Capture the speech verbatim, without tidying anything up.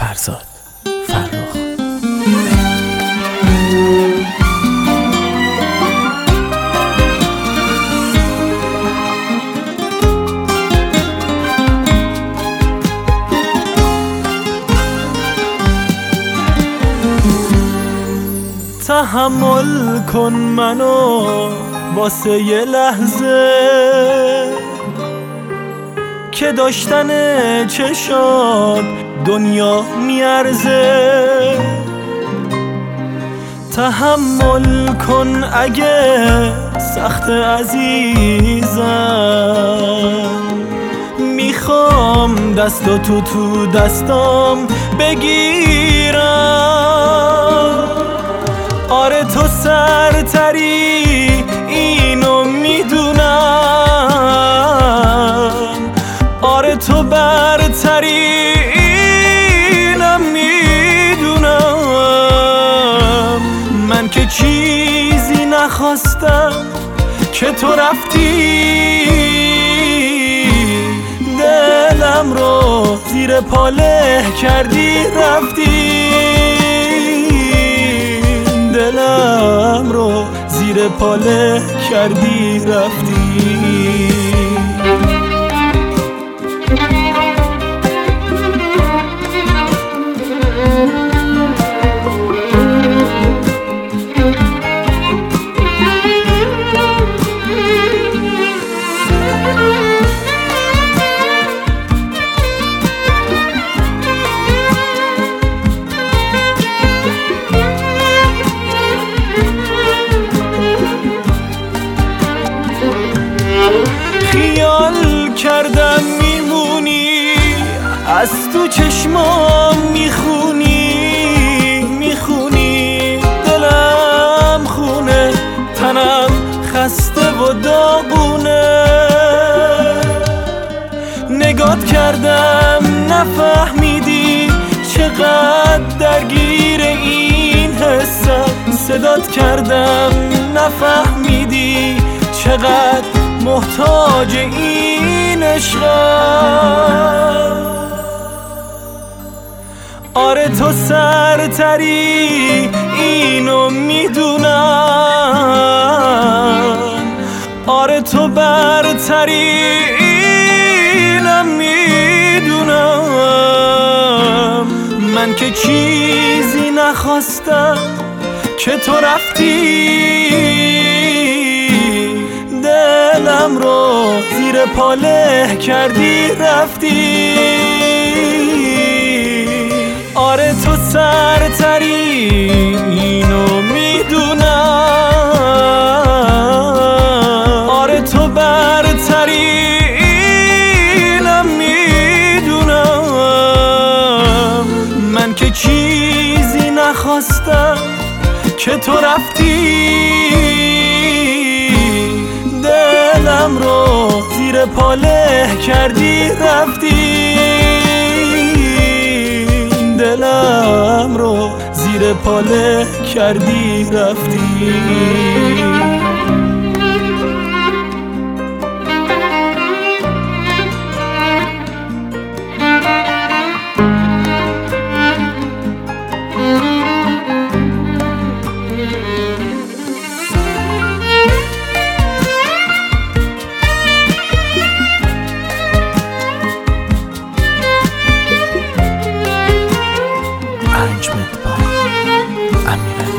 فرزاد فرخ. تحمل کن منو واسه یه لحظه که داشتن چشات دنیا میارزه. تحمل کن اگه سخت عزیزم، میخوام دستاتو تو دستام بگیرم. آره تو سرتری اینو میدونم، آره تو برتری اینم میدونم. من که چیزی نخواستم که تو رفتی، دلم رو زیر پاله کردی رفتی، دلم رو زیر پاله کردی رفتی. خیال کردم میمونی، از تو چشمام میخونی میخونی. دلم خونه، تنم خسته و داغونه. نگات کردم نفهمیدی چقدر درگیر این حسم. صدات کردم نفهمیدی چقدر محتاج این عشقم. آره تو سرتری اینو میدونم، آره تو برتری اینم میدونم. من که چیزی نخواستم که تو رفتی، دلم رو زیر پاله کردی رفتی. آره تو سرتری اینو میدونم، آره تو برتری اینم میدونم. من که چیزی نخواستم که تو رفتی، دلم رو زیر پاله کردی رفتی، دلم رو زیر پاله کردی رفتی. Arrangement by Amirali.